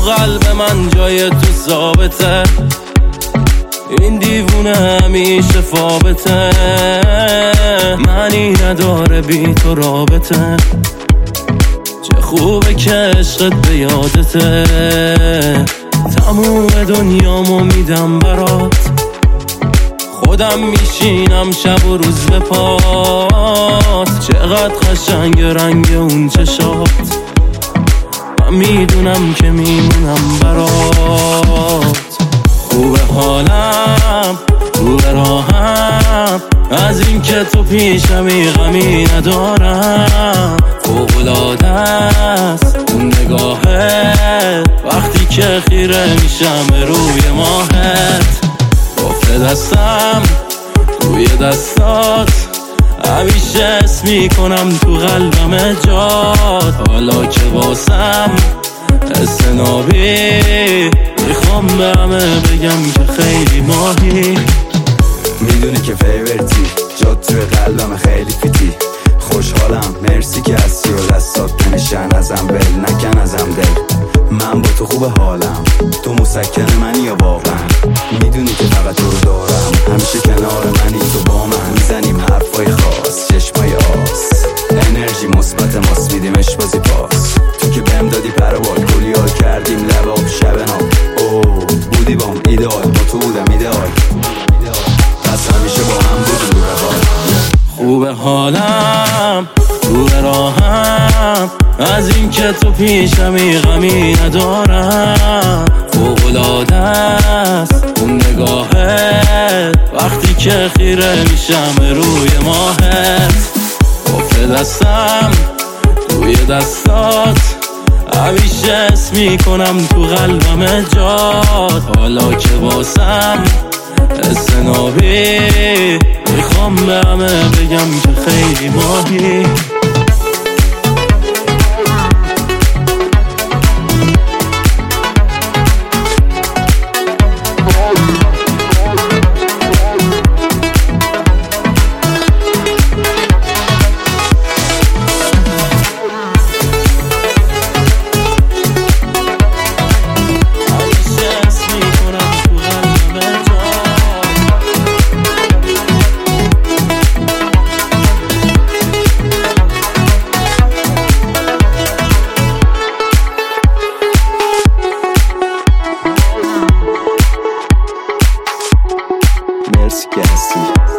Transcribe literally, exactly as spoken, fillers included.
قلب من جای تو ثابته، این دیوونه همیشه فابته، معنی نداره بی تو رابطه، چه خوبه که عشقت به یادته، تموم دنیامو میدم برات، خودم میشینم شب و روز به پات، چقدر قشنگ رنگ اون چشات، من میدونم که میمونم برات. خوبه حالم، خوبه راهم، از این که تو پیشمی غمی ندارم، فوق‌العاده است اون نگاهت، وقتی که خیره میشم به روی ماهت، گفته دستم توی دستات، همیشه اسم میکنم تو قلبم جات، حالا که واسم استنابی، میخوام به همه بگم که خیلی ماهی. میدونی که فیورتی، جات توی قلبم خیلی فیتی، خوشحالم مرسی که هستی و دستات نمیشن ازم، بل نکن ازم دل، من با تو خوب حالم، تو مسکن منی یا واقعا، میدونی که فقط تو رو دارم، همیشه کنار منی تو با من، میزنیم حرفای خاص چشمای آس، انرژی مثبت ماست میدیمش بازی پاس، تو که بهم دادی پر بال کلی حال کردیم لباب شب نام، اوه بودی بام ایدئال، با تو بودم ایدئال، پس همیشه با هم بودیم رو روال. خوبه حالم، خوبه راهم، از این که تو پیشمی غمی ندارم، فوق‌العاده است اون نگاهت، وقتی که خیره میشم به روی ماهت، گفته دستم توی دستات، همیشه اسم میکنم تو قلبم جات، حالا که واسم استنابی، میخوام به همه بگم که خیلی ماهی. مرسی که هستی.